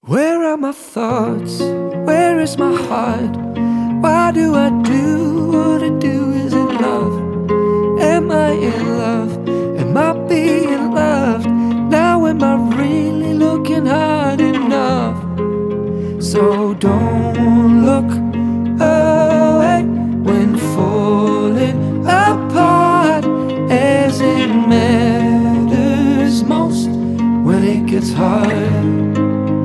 Where are my thoughts? Where is my heart? Why do I do what I do? Is it love? Am I in love? Am I being loved? Now am I really looking hard enough? So don't look away when falling apart, as it matters most when it gets hard.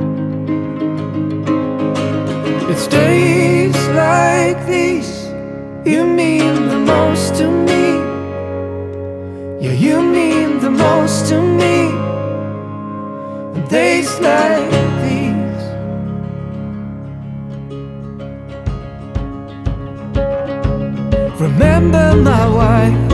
It's days like these, you mean the most to me. Yeah, you mean the most to me. And days like these, remember my wife.